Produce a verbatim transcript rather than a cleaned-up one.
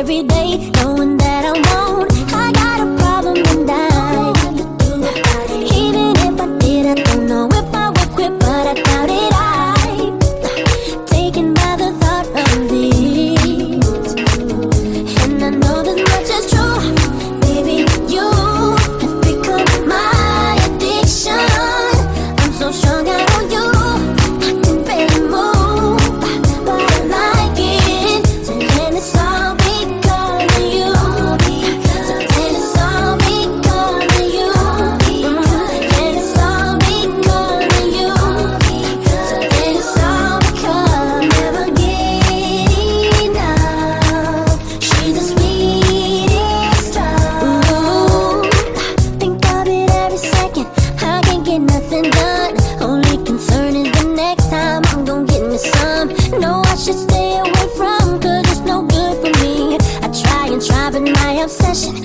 every day, knowing that I won't. I got a problem and I even if I did, I don't know if I would quit, but I doubt it. I taken by the thought of this, and I know this much is true. Baby, you have become my addiction. I'm so strung out on you, I can barely move, but I like it. So then it's all because of you. So then it's all because of you. Then it's all because of you. So then it's all because I'll never get enough. She's the sweetest stuff. Ooh, think of it every second. I can't get nothing done. Only concern is the next time I'm gonna get me some. No, I should stay away from, cause it's no good for me. I try and try, but my obsession